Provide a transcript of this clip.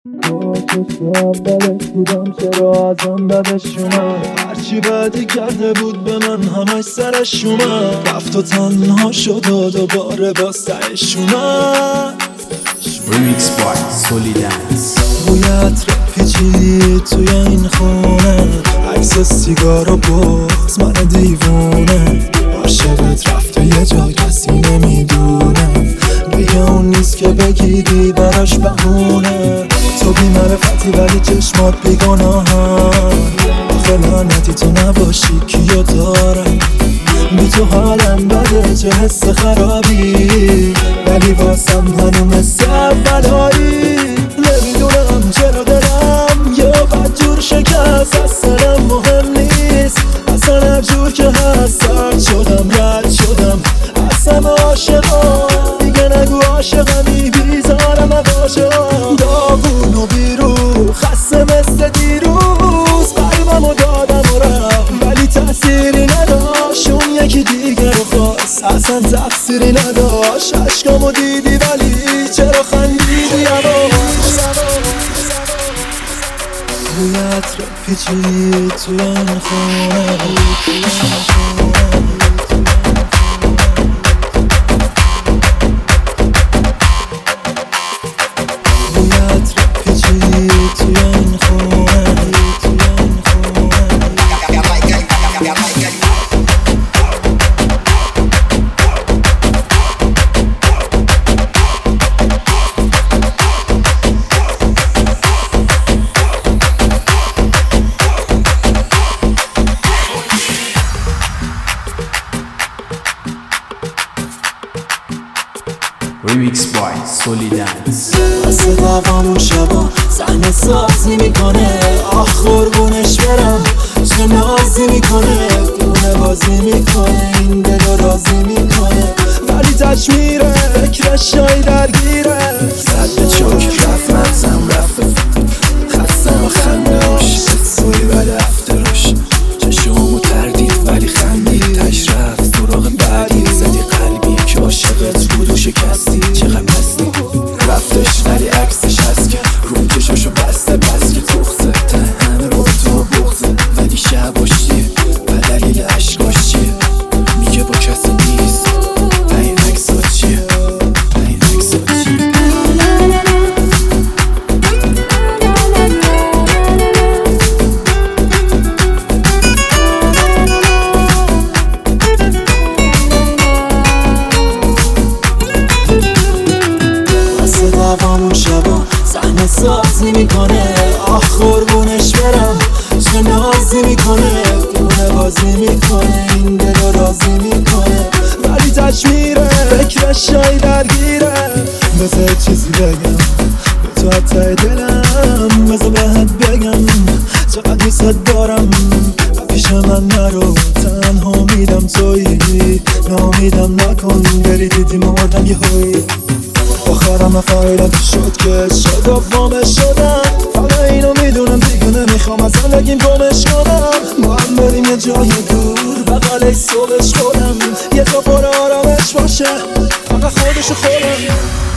با تو بدش بودم چرا ازم بدش اومد، هرچی بدی کرده بود به من همش سرش اومد، رفت و تنها شد و دوباره با سرش اومد. Remix by Solidance. بوی عطر پیچید توی این خونه، عکس سیگار و بغض من دیوونه، عاشقت رفت و یه جا کسی نمیدونه، دیگه اون نیست که بگیری براش بهونه، تو بی معرفتی ولی چشمات بیگناهن، آخه لعنتی تو نباشی کیو دارم، بی تو حالم بده چه حس خرابی، ولی واسم هنو مثل اولایی، نمیدونم چرا دلم یه بدجور شکست، اصلا مهم نیست، اصلا هر جور که هست سرد شدم رد شدم، اصلا عاشقم دیگه نگو عاشقمی، بیزارم از عاشقم، داغون و بیرو خسته مثل دیروز، قلبمو دادم و رفت ولی تأثیری نداشت، اون یکی دیگه رو خواست اصلا تقصیری نداشت، عشقامو دیدی ولی چرا خندیدی بوی عطر پیچید توی این خونه، بوی عطر پیچید توی این خونه. Remix by Solidance. واسه دوامون شبا صحنه سازی میکنه، آخ قربونش برم چه نازی میکنه، دونه بازی میکنه این دل راضی میکنه، ولی تش میره فکرش جایی درگیره، صد چوک رفت مغزم رفت خستم و خنده روش سوی بد افتروش، چشمو تردید ولی خندید، تش رفت سراغ بعدی، زدی قلبی که عاشقت بود و شکستی، چقدر پستی رفتش ولی عکسش هست که رو چشاشو بسته، بس که تخته ته همه رو تو بغزه، ولی شباش چیه و دلیل عشقاش چیه، میگه با کسی نیست و این عکسا چیه، و این عکسا چیه. واسه دوامون شبا صحنه سازی میکنه، آخ قربونش برم چه نازی میکنه، دونه بازی میکنه این دل راضی میکنه، ولی تش میره فکرش جایی درگیره، بذار چیزی بگم به تو حتی دلم، بذار بهت بگم چقدر دوست دارم، پیش من نرو تنها میدم تویی، نامیدم نکن بری دیدی مردم یه هایی، آخرم فایلم شد که شد و وامش شدم، فقط اینو میدونم دیگه نمیخوام از زندگیم گمش کنم، ما هم بریم یه جای دور بغل صبحش خودم، یه جا پر آرامش باشه فقط خودشو خودم.